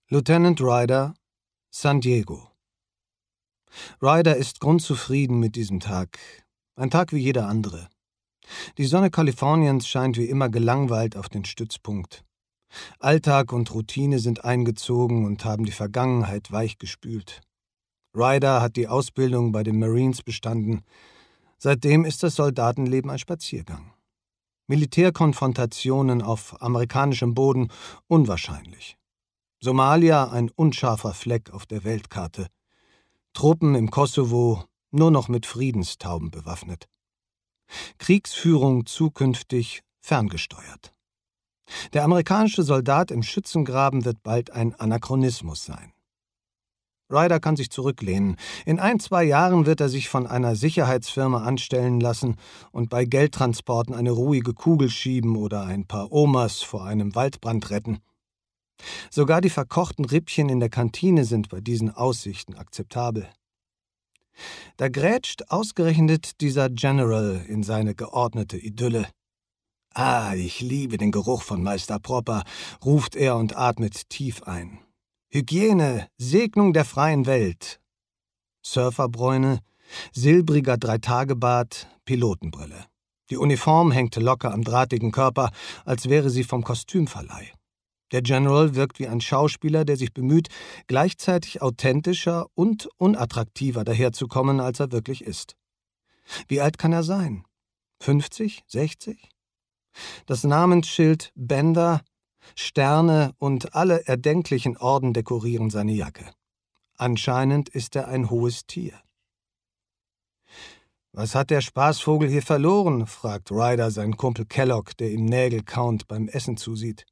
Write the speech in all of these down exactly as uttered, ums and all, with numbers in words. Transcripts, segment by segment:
Lieutenant Ryder, San Diego. Ryder ist grundzufrieden mit diesem Tag. Ein Tag wie jeder andere. Die Sonne Kaliforniens scheint wie immer gelangweilt auf den Stützpunkt. Alltag und Routine sind eingezogen und haben die Vergangenheit weichgespült. Ryder hat die Ausbildung bei den Marines bestanden. Seitdem ist das Soldatenleben ein Spaziergang. Militärkonfrontationen auf amerikanischem Boden unwahrscheinlich. Somalia ein unscharfer Fleck auf der Weltkarte. Truppen im Kosovo nur noch mit Friedenstauben bewaffnet. Kriegsführung zukünftig ferngesteuert. Der amerikanische Soldat im Schützengraben wird bald ein Anachronismus sein. Ryder kann sich zurücklehnen. In ein, zwei Jahren wird er sich von einer Sicherheitsfirma anstellen lassen und bei Geldtransporten eine ruhige Kugel schieben oder ein paar Omas vor einem Waldbrand retten. Sogar die verkochten Rippchen in der Kantine sind bei diesen Aussichten akzeptabel. Da grätscht ausgerechnet dieser General in seine geordnete Idylle. »Ah, ich liebe den Geruch von Meister Propper«, ruft er und atmet tief ein. »Hygiene, Segnung der freien Welt.« Surferbräune, silbriger Dreitagebart, Pilotenbrille. Die Uniform hängt locker am drahtigen Körper, als wäre sie vom Kostümverleih. Der General wirkt wie ein Schauspieler, der sich bemüht, gleichzeitig authentischer und unattraktiver daherzukommen, als er wirklich ist. Wie alt kann er sein? fünfzig? sechzig? Das Namensschild Bender, Sterne und alle erdenklichen Orden dekorieren seine Jacke. Anscheinend ist er ein hohes Tier. »Was hat der Spaßvogel hier verloren?« fragt Ryder seinen Kumpel Kellogg, der ihm Nägel kauend beim Essen zusieht.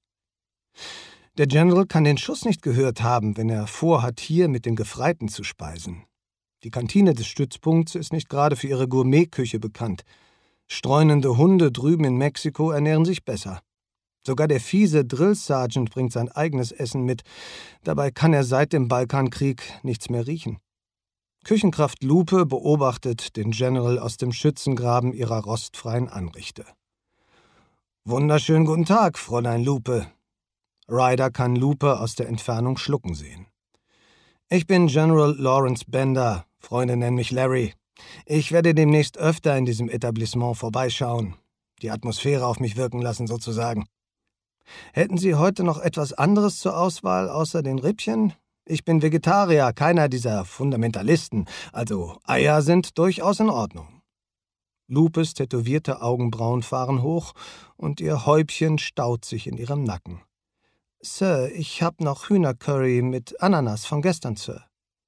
Der General kann den Schuss nicht gehört haben, wenn er vorhat, hier mit den Gefreiten zu speisen. Die Kantine des Stützpunkts ist nicht gerade für ihre Gourmetküche bekannt. Streunende Hunde drüben in Mexiko ernähren sich besser. Sogar der fiese Drill Sergeant bringt sein eigenes Essen mit. Dabei kann er seit dem Balkankrieg nichts mehr riechen. Küchenkraft Lupe beobachtet den General aus dem Schützengraben ihrer rostfreien Anrichte. »Wunderschönen guten Tag, Fräulein Lupe.« Ryder kann Lupe aus der Entfernung schlucken sehen. »Ich bin General Lawrence Bender. Freunde nennen mich Larry. Ich werde demnächst öfter in diesem Etablissement vorbeischauen. Die Atmosphäre auf mich wirken lassen, sozusagen. Hätten Sie heute noch etwas anderes zur Auswahl außer den Rippchen? Ich bin Vegetarier, keiner dieser Fundamentalisten, also Eier sind durchaus in Ordnung.« Lupes tätowierte Augenbrauen fahren hoch und ihr Häubchen staut sich in ihrem Nacken. »Sir, ich hab noch Hühnercurry mit Ananas von gestern, Sir.«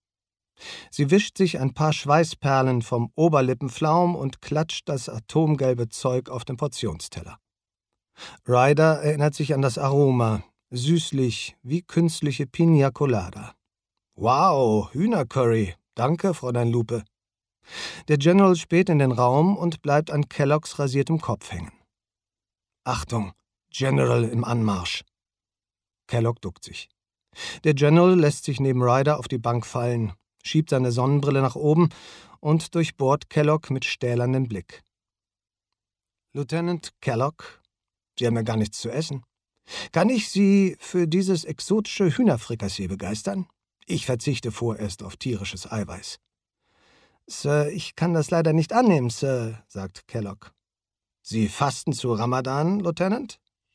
Sie wischt sich ein paar Schweißperlen vom Oberlippenflaum und klatscht das atomgelbe Zeug auf den Portionsteller. Ryder erinnert sich an das Aroma, süßlich wie künstliche Pina Colada. »Wow, Hühnercurry. Danke, Fräulein Lupe.« Der General späht in den Raum und bleibt an Kelloggs rasiertem Kopf hängen. »Achtung, General im Anmarsch!« Kellogg duckt sich. Der General lässt sich neben Ryder auf die Bank fallen, schiebt seine Sonnenbrille nach oben und durchbohrt Kellogg mit stählernem Blick. »Lieutenant Kellogg, Sie haben ja gar nichts zu essen. Kann ich Sie für dieses exotische Hühnerfrikassee begeistern? Ich verzichte vorerst auf tierisches Eiweiß.« »Sir, ich kann das leider nicht annehmen, Sir«, sagt Kellogg. »Sie fasten zu Ramadan, Lieutenant?«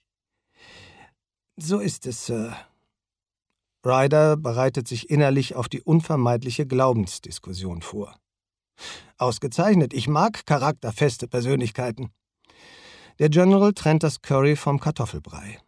»So ist es, Sir.« Ryder bereitet sich innerlich auf die unvermeidliche Glaubensdiskussion vor. »Ausgezeichnet, ich mag charakterfeste Persönlichkeiten.« Der General trennt das Curry vom Kartoffelbrei.